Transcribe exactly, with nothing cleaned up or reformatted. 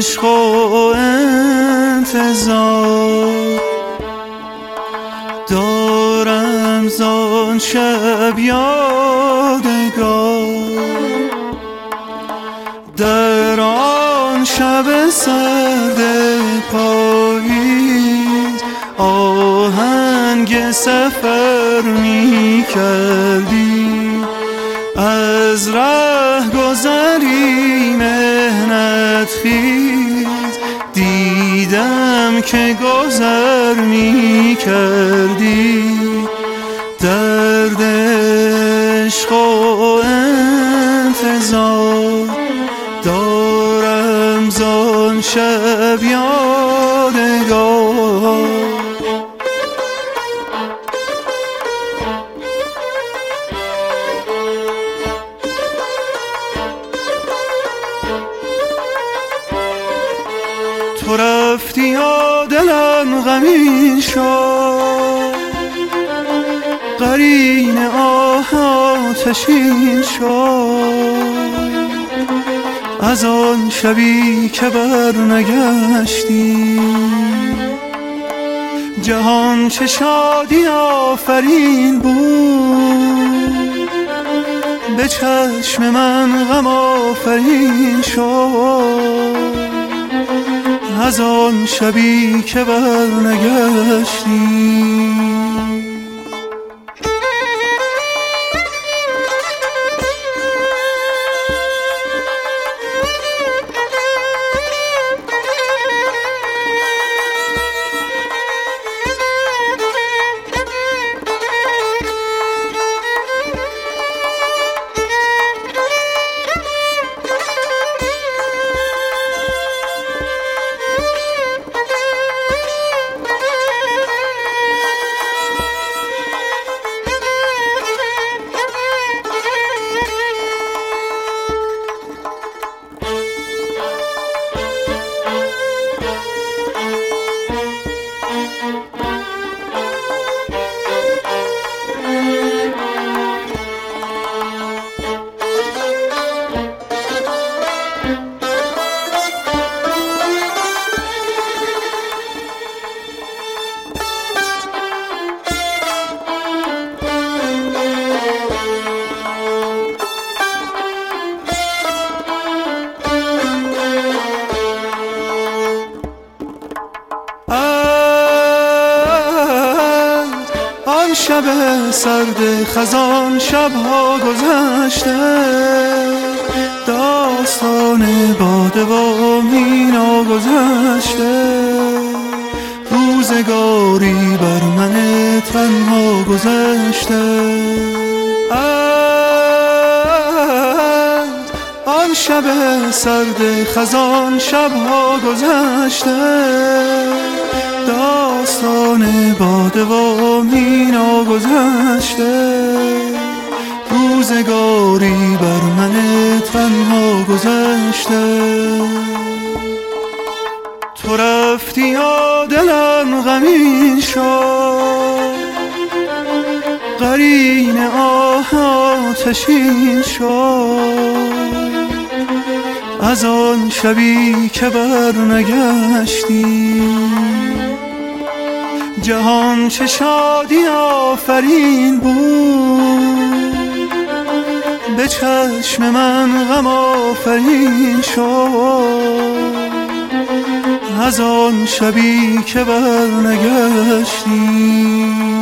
عشق و انتظار دارم زان شب یادگار. در آن شب سرد پاییز آهنگ سفر می کردی، از ره گذری مهنت خیز دیدم که گذر می کردی. درد عشق و انتظار دارم زان شب یادگار. تو رفتی و دلم غمین شد، قرین آه آتشین شد. از آن شبی که بر نگشتی جهان چه شادی آفرین بود، به چشم من غم آفرین شد. از آن شبی که بر نگشتی شب سرد خزان شبها گذشته، داستان باده و مینا گذشته. روزگاری بر من تنها گذشته، از آن شب سرد خزان شبها گذشته. داستان باده و مینا گذشته، روزگاری بر من تنها گذشته. تو رفتی و دلم غمین شد، قرین آه آتشین شد. از آن شبی که بر نگشتی جهان چه شادی آفرین بود، به چشم من غم آفرین شد. از آن شبی که بر نگشتی